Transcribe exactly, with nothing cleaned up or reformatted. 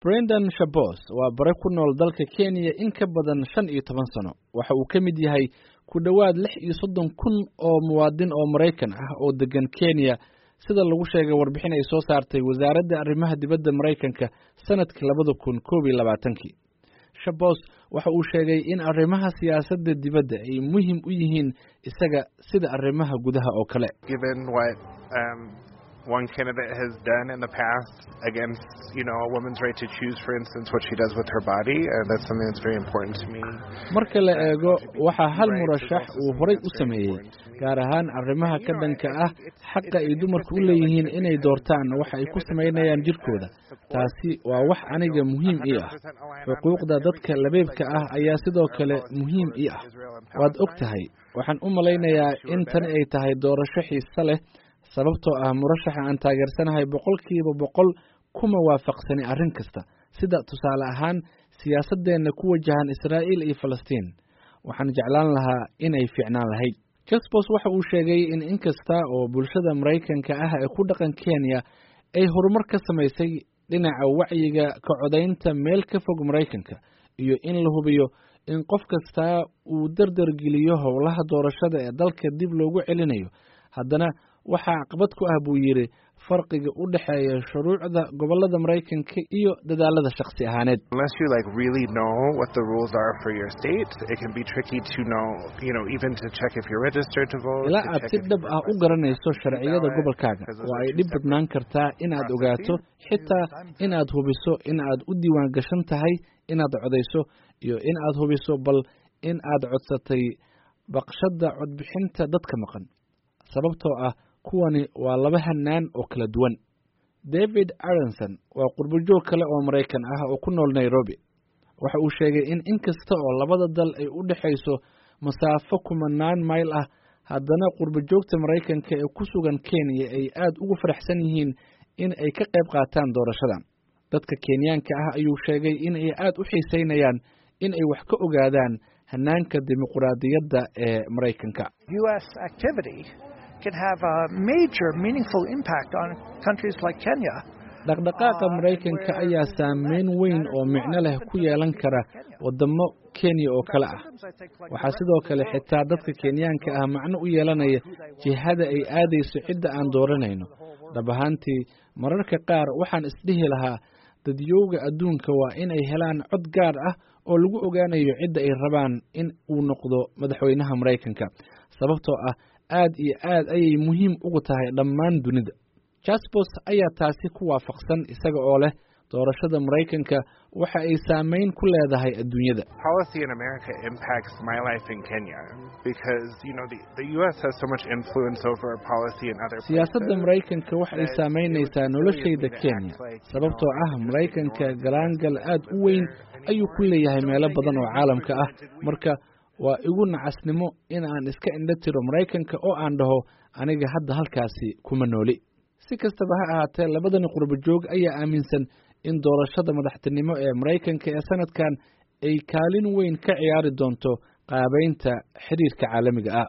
Brendan Shabos waa bare ku nool dalka Kenya in ka badan shan iyo toban sano. Waxa uu ka mid yahay ku dhawaad lix iyo soddon kun oo muwaadin oo Mareykan ah oo degan Kenya, sida lagu sheegay warbixin ay soo saartay wasaaradda arrimaha dibadda Mareykanka sanadkii labada kun koob iyo labaatankii. Shabos waxa uu sheegay in arrimaha siyaasadda dibadda ay muhiim u yihiin isaga sida arrimaha gudaha oo kale. Given what um one candidate has done in the past against, you know, a woman's right to choose, for instance, what she does with her body, and that's something that's very important to me. Marka la eego waxa hal murashax uu horay u sameeyay, gaar ahaan arrimaha ka dhanka ah xaqa ay dumarku u leeyihiin inay doortaan waxa ay ku sameynayaan jirkooda. Taasi waa wax aniga muhiim ii ah. Xuquuqda dadka labeebka ah ayaa sidoo kale muhiim ii ah. Waad ogtahay, waxaan u malaynayaa in tan ay tahay doorasho xiiso leh, sababtoo ah murashaxa aan taageersanahay boqolkiiba boqol kuma waafaqsani arrin kasta, sida tusaale ahaan siyaasadeenna ku wajahan Israa'iil iyo Falastiin. Waxaan jeclaan lahaa inay fiicnaan lahayd. Shabos waxa uu sheegay in inkasta oo bulshada Mareykanka ah ee ku dhaqan Kenya ay horumar ka samaysay dhinaca wacyiga ka codaynta meel ka fog Mareykanka iyo in la hubiyo in qof kasta uu dardar geliyo howlaha doorashada ee dalka dib loogu celinayo, haddana waxa caqabad ku ah buu yiri farqiga u dhaxeeya shuruucda gobolada Mareykanka iyo dadaalada shakhsi ahaaneed. Unless you like really know what the rules are for your state, it can be tricky to know, you know, even to check if you're registered to vote. Ilaa aad si dhab ah u garanayso sharciyada gobolkaaga, waa ay dhib badnaan kartaa inaad ogaato, xitaa inaad hubiso in aad u diiwaan gashan tahay inaad codayso iyo in aad hubiso bal in aad codsatay baqshada codbixinta dadka maqan, sababtoo ah kuwani waa laba hanaan oo kala duwan. David Aronson waa qurbo-joog kale oo Mareykan ah oo ku nool Nairobi. Waxa uu sheegay in inkasta oo labada dal ay u dhaxayso masaafo kumanaan mayl ah, haddana qurbo-joogta Mareykanka ee ku sugan Kenya ay aad ugu faraxsan yihiin in ay ka qayb qaataan doorashadan. Dadka Kenyaanka ah ayuu sheegay in ay aad u xiiseynayaan in ay wax ka ogaadaan hanaanka dimuqraadiyadda ee Mareykanka. U S activity can have a major meaningful impact on countries like Kenya. Dhaqdhaqaaqa Mareykanka ayaa saameyn weyn oo micno leh ku yeelan kara wadamo Kenya oo kale ah. Waxaa sidoo kale xitaa dadka Kenyaanka ah macno u yeelanaya jihada ay aadayso cidda aan dooranayno. Dhab ahaantii mararka qaar waxaan isdhihi lahaa dadyowga adduunka waa inay helaan cod gaar ah oo lagu ogaanayo cidda ay rabaan in uu noqdo madaxweynaha Mareykanka, sababtoo ah aad iyo aad ayay muhiim ugu tahay dhammaan dunida. Shabos ayaa taasi ku waafaqsan isaga oo leh doorashada Mareykanka waxa ay saameyn ku leedahay adduunyada. Policy in America impacts my life in Kenya because, you know, the, the U S has so much influence over policy in other places. Siyaasadda Mareykanka waxa ay saameynaysaa noloshayda Kenya, sababtoo ah Mareykanka galaangal aad u weyn ayuu ku leeyahay meelo badan oo caalamka ah. Marka waa igu nacasnimo in aan iska indho tiro Mareykanka oo aan dhaho aniga hadda halkaasi kuma nooli. Si kastaba ha ahaatee, labadani qurbo-joog ayaa aaminsan in doorashada madaxtinimo ee Mareykanka ee sanadkan ay kaalin weyn ka ciyaari doonto qaabaynta xiriirka caalamiga ah.